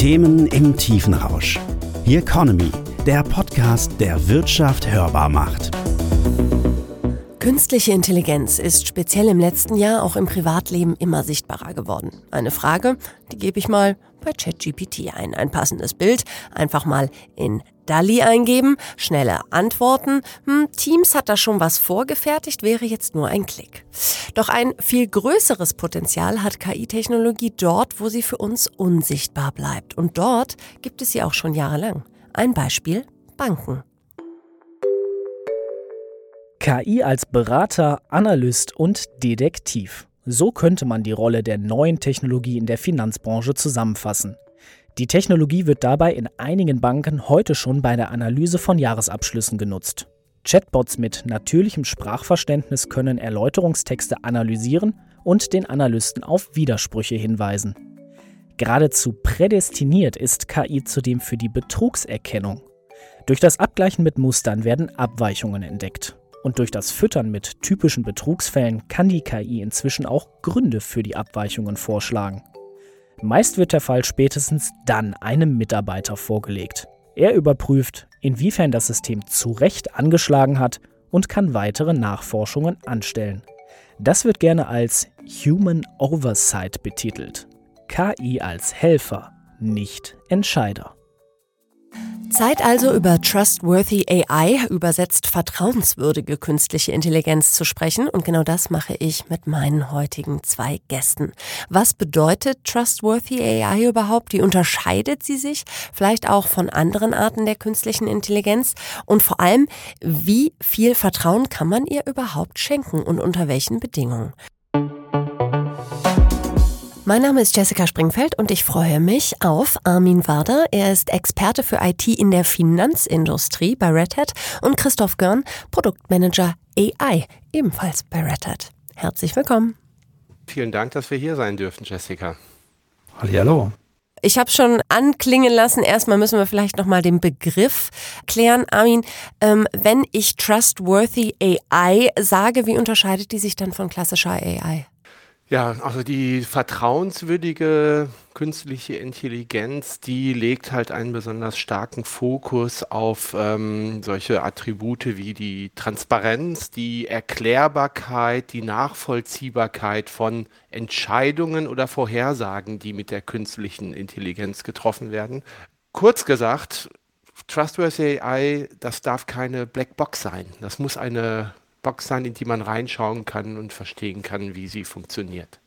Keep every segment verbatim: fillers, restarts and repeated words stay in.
Themen im Tiefenrausch. The Economy, der Podcast, der Wirtschaft hörbar macht. Künstliche Intelligenz ist speziell im letzten Jahr auch im Privatleben immer sichtbarer geworden. Eine Frage, die gebe ich mal bei ChatGPT ein. Ein passendes Bild, einfach mal in DALL-E eingeben, schnelle Antworten. Hm, Teams hat da schon was vorgefertigt, wäre jetzt nur ein Klick. Doch ein viel größeres Potenzial hat K I-Technologie dort, wo sie für uns unsichtbar bleibt. Und dort gibt es sie auch schon jahrelang. Ein Beispiel: Banken. K I als Berater, Analyst und Detektiv. So könnte man die Rolle der neuen Technologie in der Finanzbranche zusammenfassen. Die Technologie wird dabei in einigen Banken heute schon bei der Analyse von Jahresabschlüssen genutzt. Chatbots mit natürlichem Sprachverständnis können Erläuterungstexte analysieren und den Analysten auf Widersprüche hinweisen. Geradezu prädestiniert ist K I zudem für die Betrugserkennung. Durch das Abgleichen mit Mustern werden Abweichungen entdeckt. Und durch das Füttern mit typischen Betrugsfällen kann die K I inzwischen auch Gründe für die Abweichungen vorschlagen. Meist wird der Fall spätestens dann einem Mitarbeiter vorgelegt. Er überprüft, inwiefern das System zu Recht angeschlagen hat und kann weitere Nachforschungen anstellen. Das wird gerne als Human Oversight betitelt. K I als Helfer, nicht Entscheider. Zeit also über Trustworthy A I, übersetzt vertrauenswürdige künstliche Intelligenz, zu sprechen. Und genau das mache ich mit meinen heutigen zwei Gästen. Was bedeutet Trustworthy A I überhaupt? Wie unterscheidet sie sich vielleicht auch von anderen Arten der künstlichen Intelligenz? Und vor allem, wie viel Vertrauen kann man ihr überhaupt schenken und unter welchen Bedingungen? Mein Name ist Jessica Springfeld und ich freue mich auf Armin Warder. Er ist Experte für I T in der Finanzindustrie bei Red Hat und Christoph Görn, Produktmanager A I, ebenfalls bei Red Hat. Herzlich willkommen. Vielen Dank, dass wir hier sein dürfen, Jessica. Hallihallo. Ich habe schon anklingen lassen, erstmal müssen wir vielleicht nochmal den Begriff klären. Armin, ähm, wenn ich Trustworthy A I sage, wie unterscheidet die sich dann von klassischer A I? Ja, also die vertrauenswürdige künstliche Intelligenz, die legt halt einen besonders starken Fokus auf ähm, solche Attribute wie die Transparenz, die Erklärbarkeit, die Nachvollziehbarkeit von Entscheidungen oder Vorhersagen, die mit der künstlichen Intelligenz getroffen werden. Kurz gesagt, Trustworthy A I, das darf keine Blackbox sein. Das muss eine Box sein, in die man reinschauen kann und verstehen kann, wie sie funktioniert.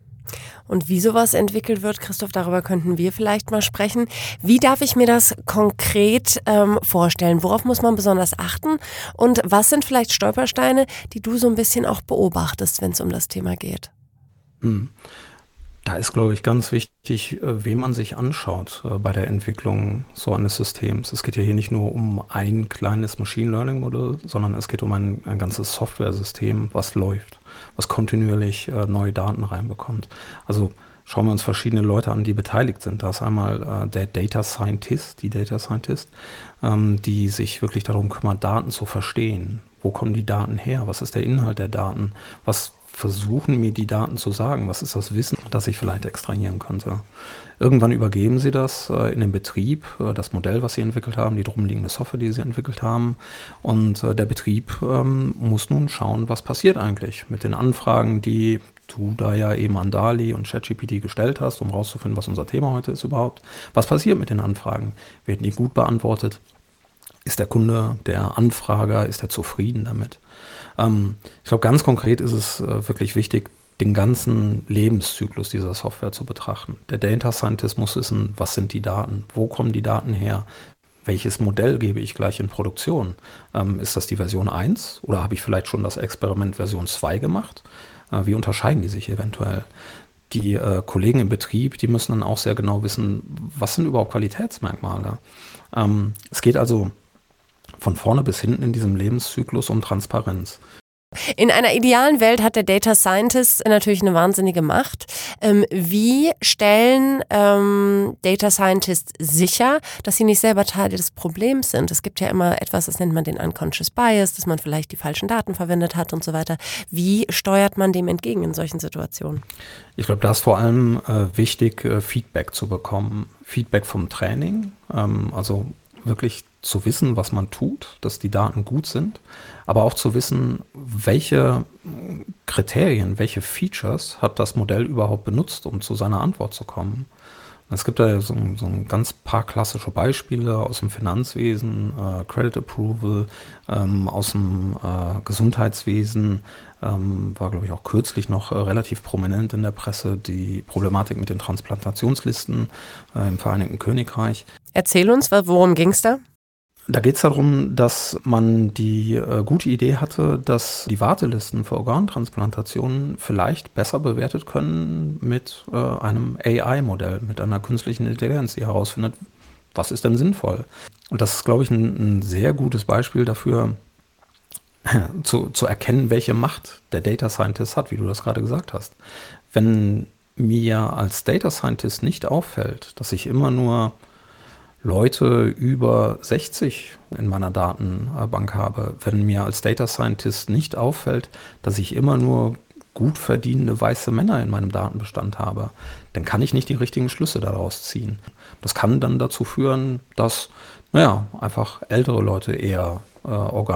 Und wie sowas entwickelt wird, Christoph, darüber könnten wir vielleicht mal sprechen. Wie darf ich mir das konkret ähm, vorstellen? Worauf muss man besonders achten? Und was sind vielleicht Stolpersteine, die du so ein bisschen auch beobachtest, wenn es um das Thema geht? Hm. Da ist, glaube ich, ganz wichtig, wen man sich anschaut äh, bei der Entwicklung so eines Systems. Es geht ja hier nicht nur um ein kleines Machine Learning Modell, sondern es geht um ein, ein ganzes Software-System, was läuft, was kontinuierlich äh, neue Daten reinbekommt. Also schauen wir uns verschiedene Leute an, die beteiligt sind. Da ist einmal äh, der Data Scientist, die Data Scientist, ähm, die sich wirklich darum kümmert, Daten zu verstehen. Wo kommen die Daten her? Was ist der Inhalt der Daten? Was versuchen mir die Daten zu sagen? Was ist das Wissen, das ich vielleicht extrahieren könnte? Irgendwann übergeben sie das äh, in den Betrieb, äh, das Modell, was sie entwickelt haben, die drumliegende Software, die sie entwickelt haben. Und äh, der Betrieb ähm, muss nun schauen, was passiert eigentlich mit den Anfragen, die du da ja eben an DALL-E und ChatGPT gestellt hast, um rauszufinden, was unser Thema heute ist überhaupt. Was passiert mit den Anfragen? Werden die gut beantwortet? Ist der Kunde, der Anfrager, ist er zufrieden damit? Ähm, ich glaube, ganz konkret ist es äh, wirklich wichtig, den ganzen Lebenszyklus dieser Software zu betrachten. Der Data Scientist muss wissen, was sind die Daten? Wo kommen die Daten her? Welches Modell gebe ich gleich in Produktion? Ähm, ist das die Version eins oder habe ich vielleicht schon das Experiment Version zwei gemacht? Äh, wie unterscheiden die sich eventuell? Die äh, Kollegen im Betrieb, die müssen dann auch sehr genau wissen, was sind überhaupt Qualitätsmerkmale? Ähm, es geht also von vorne bis hinten in diesem Lebenszyklus um Transparenz. In einer idealen Welt hat der Data Scientist natürlich eine wahnsinnige Macht. Ähm, wie stellen ähm, Data Scientists sicher, dass sie nicht selber Teil des Problems sind? Es gibt ja immer etwas, das nennt man den Unconscious Bias, dass man vielleicht die falschen Daten verwendet hat und so weiter. Wie steuert man dem entgegen in solchen Situationen? Ich glaube, da ist vor allem äh, wichtig, äh, Feedback zu bekommen. Feedback vom Training, ähm, also wirklich zu wissen, was man tut, dass die Daten gut sind, aber auch zu wissen, welche Kriterien, welche Features hat das Modell überhaupt benutzt, um zu seiner Antwort zu kommen. Es gibt da so, so ein ganz paar klassische Beispiele aus dem Finanzwesen, äh, Credit Approval, ähm, aus dem äh, Gesundheitswesen, ähm, war glaube ich auch kürzlich noch äh, relativ prominent in der Presse, die Problematik mit den Transplantationslisten äh, im Vereinigten Königreich. Erzähl uns, worum ging es da? Da geht es darum, dass man die äh, gute Idee hatte, dass die Wartelisten für Organtransplantationen vielleicht besser bewertet können mit äh, einem A I-Modell, mit einer künstlichen Intelligenz, die herausfindet, was ist denn sinnvoll. Und das ist, glaube ich, ein, ein sehr gutes Beispiel dafür, zu, zu erkennen, welche Macht der Data Scientist hat, wie du das gerade gesagt hast. Wenn mir als Data Scientist nicht auffällt, dass ich immer nur Leute über sechzig in meiner Datenbank habe, wenn mir als Data Scientist nicht auffällt, dass ich immer nur gut verdienende weiße Männer in meinem Datenbestand habe, dann kann ich nicht die richtigen Schlüsse daraus ziehen. Das kann dann dazu führen, dass, naja, einfach ältere Leute eher äh,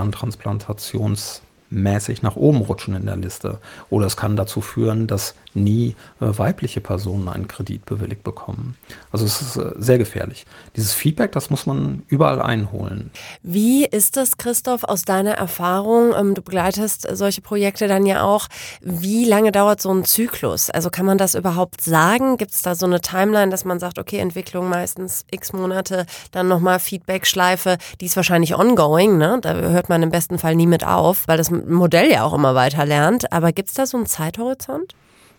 organtransplantationsmäßig nach oben rutschen in der Liste. Oder es kann dazu führen, dass nie äh, weibliche Personen einen Kredit bewilligt bekommen. Also es ist äh, sehr gefährlich. Dieses Feedback, das muss man überall einholen. Wie ist das, Christoph, aus deiner Erfahrung? Ähm, du begleitest solche Projekte dann ja auch. Wie lange dauert so ein Zyklus? Also kann man das überhaupt sagen? Gibt es da so eine Timeline, dass man sagt, okay, Entwicklung meistens x Monate, dann nochmal Feedback-Schleife, die ist wahrscheinlich ongoing, ne? Da hört man im besten Fall nie mit auf, weil das Modell ja auch immer weiter lernt. Aber gibt es da so einen Zeithorizont?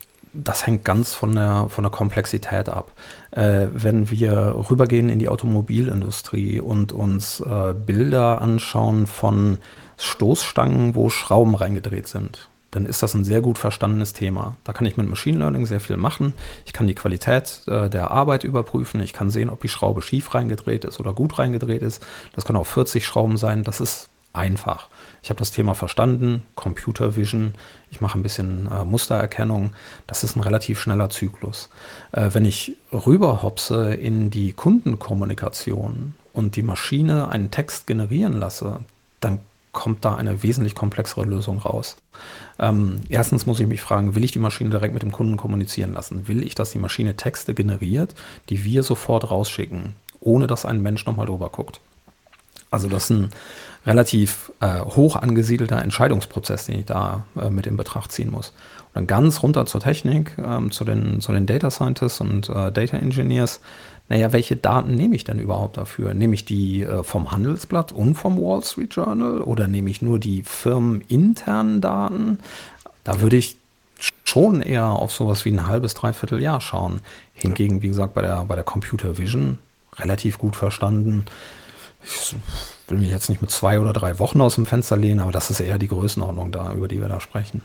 Das hängt ganz von der, von der Komplexität ab. Äh, wenn wir rübergehen in die Automobilindustrie und uns äh, Bilder anschauen von Stoßstangen, wo Schrauben reingedreht sind, dann ist das ein sehr gut verstandenes Thema. Da kann ich mit Machine Learning sehr viel machen. Ich kann die Qualität äh, der Arbeit überprüfen. Ich kann sehen, ob die Schraube schief reingedreht ist oder gut reingedreht ist. Das können auch vierzig Schrauben sein. Das ist einfach. Ich habe das Thema verstanden, Computer Vision, ich mache ein bisschen äh, Mustererkennung. Das ist ein relativ schneller Zyklus. Äh, wenn ich rüberhopse in die Kundenkommunikation und die Maschine einen Text generieren lasse, dann kommt da eine wesentlich komplexere Lösung raus. Ähm, erstens muss ich mich fragen, will ich die Maschine direkt mit dem Kunden kommunizieren lassen? Will ich, dass die Maschine Texte generiert, die wir sofort rausschicken, ohne dass ein Mensch nochmal drüber guckt? Also das ist ein relativ äh, hoch angesiedelter Entscheidungsprozess, den ich da äh, mit in Betracht ziehen muss. Und dann ganz runter zur Technik, ähm, zu, den, zu den Data Scientists und äh, Data Engineers. Naja, welche Daten nehme ich denn überhaupt dafür? Nehme ich die äh, vom Handelsblatt und vom Wall Street Journal oder nehme ich nur die firmeninternen Daten? Da würde ich schon eher auf sowas wie ein halbes, dreiviertel Jahr schauen. Hingegen, wie gesagt, bei der, bei der Computer Vision relativ gut verstanden. Ich will mich jetzt nicht mit zwei oder drei Wochen aus dem Fenster lehnen, aber das ist eher die Größenordnung da, über die wir da sprechen.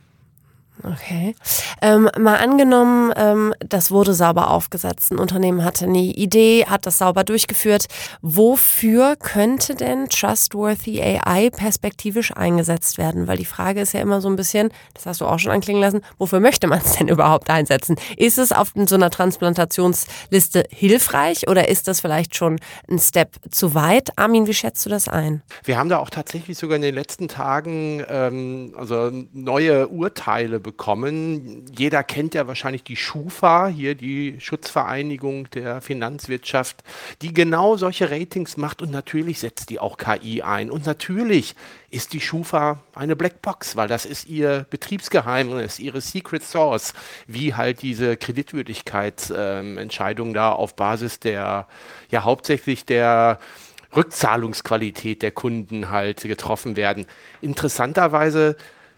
Okay. Ähm, mal angenommen, ähm, das wurde sauber aufgesetzt. Ein Unternehmen hatte eine Idee, hat das sauber durchgeführt. Wofür könnte denn Trustworthy A I perspektivisch eingesetzt werden? Weil die Frage ist ja immer so ein bisschen, das hast du auch schon anklingen lassen, wofür möchte man es denn überhaupt einsetzen? Ist es auf so einer Transplantationsliste hilfreich oder ist das vielleicht schon ein Step zu weit? Armin, wie schätzt du das ein? Wir haben da auch tatsächlich sogar in den letzten Tagen ähm, also neue Urteile bekommen. bekommen. Jeder kennt ja wahrscheinlich die Schufa, hier die Schutzvereinigung der Finanzwirtschaft, die genau solche Ratings macht und natürlich setzt die auch K I ein. Und natürlich ist die Schufa eine Blackbox, weil das ist ihr Betriebsgeheimnis, ihre Secret Source, wie halt diese Kreditwürdigkeitsentscheidungen äh, da auf Basis der, ja hauptsächlich der Rückzahlungsqualität der Kunden halt getroffen werden. Interessanterweise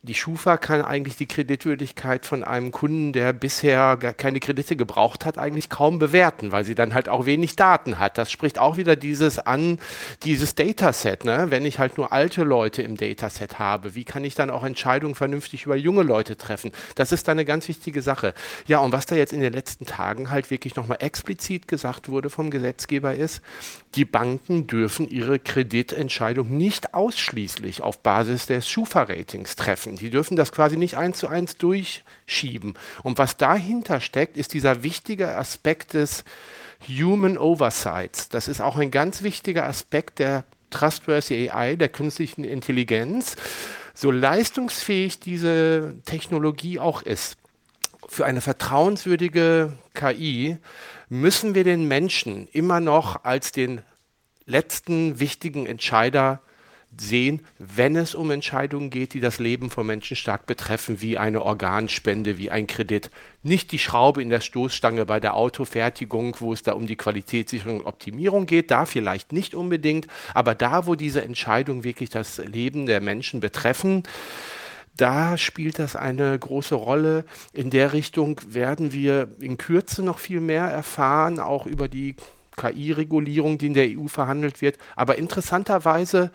Die Schufa kann eigentlich die Kreditwürdigkeit von einem Kunden, der bisher gar keine Kredite gebraucht hat, eigentlich kaum bewerten, weil sie dann halt auch wenig Daten hat. Das spricht auch wieder dieses an, dieses Dataset, ne? Wenn ich halt nur alte Leute im Dataset habe, wie kann ich dann auch Entscheidungen vernünftig über junge Leute treffen? Das ist dann eine ganz wichtige Sache. Ja, und was da jetzt in den letzten Tagen halt wirklich nochmal explizit gesagt wurde vom Gesetzgeber ist, die Banken dürfen ihre Kreditentscheidung nicht ausschließlich auf Basis des Schufa-Ratings treffen. Die dürfen das quasi nicht eins zu eins durchschieben. Und was dahinter steckt, ist dieser wichtige Aspekt des Human Oversights. Das ist auch ein ganz wichtiger Aspekt der Trustworthy A I, der künstlichen Intelligenz. So leistungsfähig diese Technologie auch ist, für eine vertrauenswürdige K I müssen wir den Menschen immer noch als den letzten wichtigen Entscheider sehen, wenn es um Entscheidungen geht, die das Leben von Menschen stark betreffen, wie eine Organspende, wie ein Kredit. Nicht die Schraube in der Stoßstange bei der Autofertigung, wo es da um die Qualitätssicherung und Optimierung geht, da vielleicht nicht unbedingt, aber da, wo diese Entscheidungen wirklich das Leben der Menschen betreffen, da spielt das eine große Rolle. In der Richtung werden wir in Kürze noch viel mehr erfahren, auch über die K I-Regulierung, die in der E U verhandelt wird. Aber interessanterweise,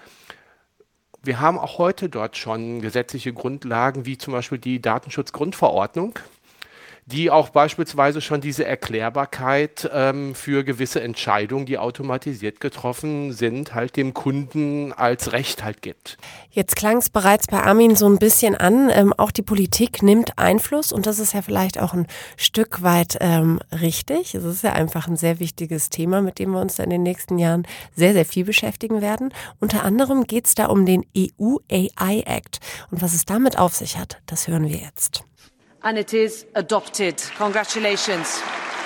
wir haben auch heute dort schon gesetzliche Grundlagen, wie zum Beispiel die Datenschutzgrundverordnung, die auch beispielsweise schon diese Erklärbarkeit ähm, für gewisse Entscheidungen, die automatisiert getroffen sind, halt dem Kunden als Recht halt gibt. Jetzt klang es bereits bei Armin so ein bisschen an, ähm, auch die Politik nimmt Einfluss und das ist ja vielleicht auch ein Stück weit ähm, richtig. Es ist ja einfach ein sehr wichtiges Thema, mit dem wir uns in den nächsten Jahren sehr, sehr viel beschäftigen werden. Unter anderem geht es da um den E U A I Act und was es damit auf sich hat, das hören wir jetzt. And it is adopted. Congratulations.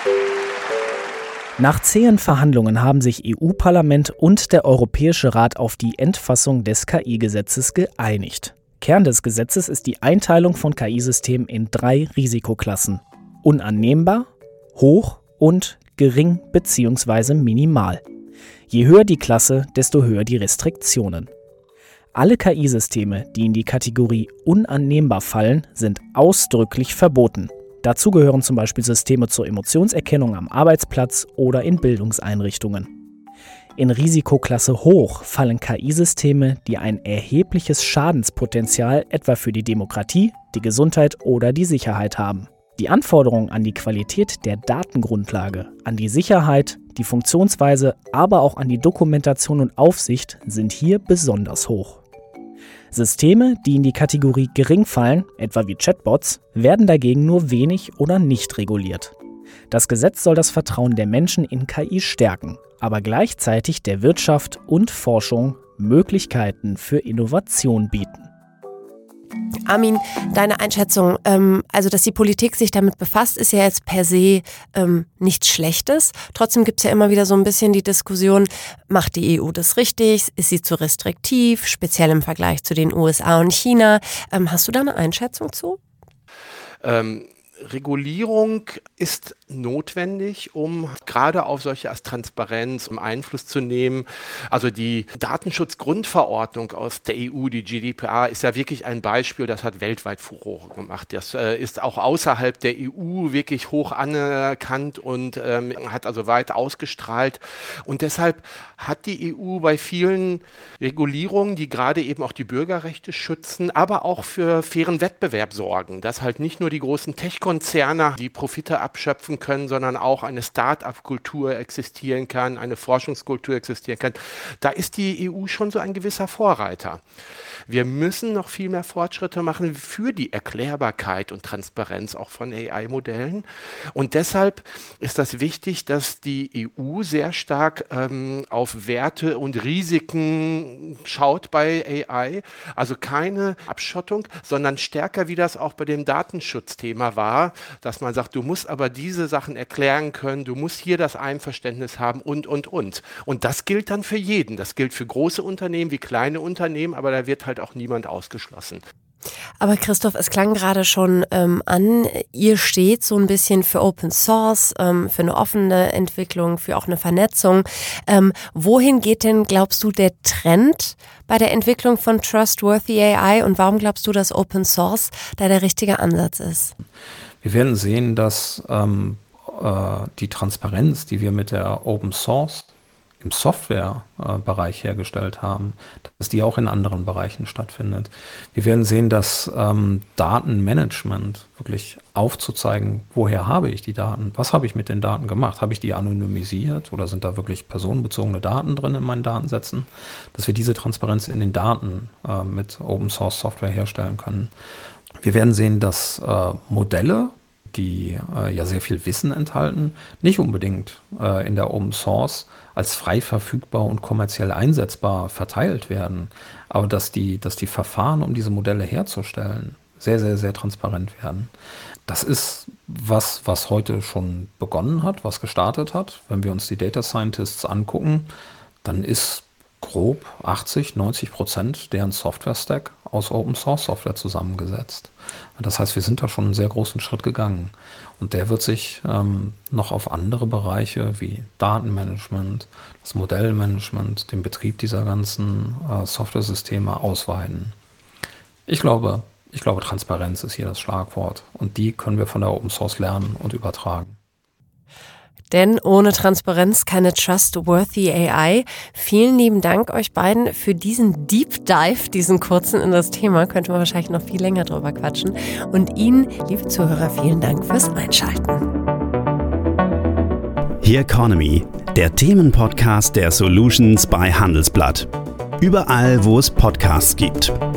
Nach zähen Verhandlungen haben sich E U-Parlament und der Europäische Rat auf die Endfassung des K I-Gesetzes geeinigt. Kern des Gesetzes ist die Einteilung von K I-Systemen in drei Risikoklassen: unannehmbar, hoch und gering bzw. minimal. Je höher die Klasse, desto höher die Restriktionen. Alle K I-Systeme, die in die Kategorie unannehmbar fallen, sind ausdrücklich verboten. Dazu gehören zum Beispiel Systeme zur Emotionserkennung am Arbeitsplatz oder in Bildungseinrichtungen. In Risikoklasse hoch fallen K I-Systeme, die ein erhebliches Schadenspotenzial etwa für die Demokratie, die Gesundheit oder die Sicherheit haben. Die Anforderungen an die Qualität der Datengrundlage, an die Sicherheit, die Funktionsweise, aber auch an die Dokumentation und Aufsicht sind hier besonders hoch. Systeme, die in die Kategorie gering fallen, etwa wie Chatbots, werden dagegen nur wenig oder nicht reguliert. Das Gesetz soll das Vertrauen der Menschen in K I stärken, aber gleichzeitig der Wirtschaft und Forschung Möglichkeiten für Innovation bieten. Armin, deine Einschätzung, ähm, also dass die Politik sich damit befasst, ist ja jetzt per se ähm, nichts Schlechtes. Trotzdem gibt es ja immer wieder so ein bisschen die Diskussion, macht die E U das richtig? Ist sie zu restriktiv, speziell im Vergleich zu den U S A und China? Ähm, hast du da eine Einschätzung zu? Ähm Regulierung ist notwendig, um gerade auf solche als Transparenz, um Einfluss zu nehmen. Also die Datenschutzgrundverordnung aus der E U, die G D P R, ist ja wirklich ein Beispiel, das hat weltweit Furore gemacht. Das äh, ist auch außerhalb der E U wirklich hoch anerkannt und ähm, hat also weit ausgestrahlt. Und deshalb hat die E U bei vielen Regulierungen, die gerade eben auch die Bürgerrechte schützen, aber auch für fairen Wettbewerb sorgen, dass halt nicht nur die großen Tech-Konzerne die Profite abschöpfen können, sondern auch eine Start-up-Kultur existieren kann, eine Forschungskultur existieren kann. Da ist die E U schon so ein gewisser Vorreiter. Wir müssen noch viel mehr Fortschritte machen für die Erklärbarkeit und Transparenz auch von A I-Modellen. Und deshalb ist das wichtig, dass die E U sehr stark ähm, auf Werte und Risiken schaut bei A I. Also keine Abschottung, sondern stärker, wie das auch bei dem Datenschutzthema war, dass man sagt, du musst aber diese Sachen erklären können, du musst hier das Einverständnis haben und, und, und. Und das gilt dann für jeden. Das gilt für große Unternehmen wie kleine Unternehmen, aber da wird halt auch niemand ausgeschlossen. Aber Christoph, es klang gerade schon ähm, an, ihr steht so ein bisschen für Open Source, ähm, für eine offene Entwicklung, für auch eine Vernetzung. Ähm, wohin geht denn, glaubst du, der Trend bei der Entwicklung von Trustworthy A I und warum glaubst du, dass Open Source da der richtige Ansatz ist? Wir werden sehen, dass ähm, äh, die Transparenz, die wir mit der Open Source im Softwarebereich hergestellt haben, dass die auch in anderen Bereichen stattfindet. Wir werden sehen, dass ähm, Datenmanagement, wirklich aufzuzeigen, woher habe ich die Daten, was habe ich mit den Daten gemacht, habe ich die anonymisiert oder sind da wirklich personenbezogene Daten drin in meinen Datensätzen, dass wir diese Transparenz in den Daten äh, mit Open Source Software herstellen können. Wir werden sehen, dass äh, Modelle, die äh, ja sehr viel Wissen enthalten, nicht unbedingt äh, in der Open Source als frei verfügbar und kommerziell einsetzbar verteilt werden, aber dass die, dass die Verfahren, um diese Modelle herzustellen, sehr, sehr, sehr transparent werden. Das ist was, was heute schon begonnen hat, was gestartet hat. Wenn wir uns die Data Scientists angucken, dann ist grob achtzig, neunzig Prozent deren Software-Stack aus Open-Source-Software zusammengesetzt. Das heißt, wir sind da schon einen sehr großen Schritt gegangen. Und der wird sich ähm, noch auf andere Bereiche wie Datenmanagement, das Modellmanagement, den Betrieb dieser ganzen äh, Software-Systeme ausweiten. Ich glaube, ich glaube, Transparenz ist hier das Schlagwort. Und die können wir von der Open Source lernen und übertragen. Denn ohne Transparenz keine Trustworthy A I. Vielen lieben Dank euch beiden für diesen Deep Dive, diesen kurzen in das Thema. Könnte man wahrscheinlich noch viel länger drüber quatschen. Und Ihnen, liebe Zuhörer, vielen Dank fürs Einschalten. Here Economy, der Themenpodcast der Solutions bei Handelsblatt. Überall, wo es Podcasts gibt.